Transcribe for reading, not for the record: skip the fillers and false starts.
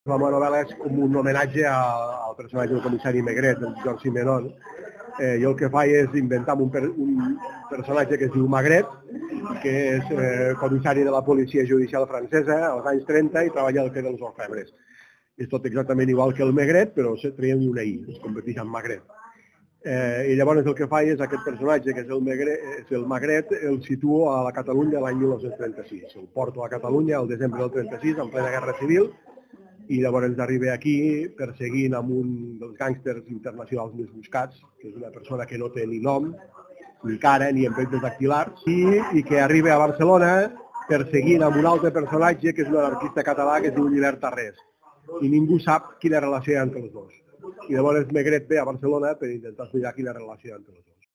La meva novel·la és com un homenatge al personatge del comissari Maigret, del George Simenon. Jo el que faig és inventar un personatge que es diu Maigret, que és comissari de la policia judicial francesa als anys 30 i treballa al Quai dels Orfebres. És tot exactament igual que el Maigret, però traiem una I, es converteix en Maigret. I llavors el que faig és aquest personatge, que és el Maigret, el situo a la Catalunya l'any 1936. El porto a Catalunya al desembre del 36, en plena Guerra Civil, i llavors ens arriba aquí perseguint amb un dels gàngsters internacionals més buscats, que és una persona que no té ni nom, ni cara, ni empremtes dactilars, i que arriba a Barcelona perseguint amb un altre personatge que és un anarquista català que es diu Llibert Tarrés. I ningú sap quina relació hi ha entre els dos. I llavors Maigret ve a Barcelona per intentar estudiar quina relació hi ha entre els dos.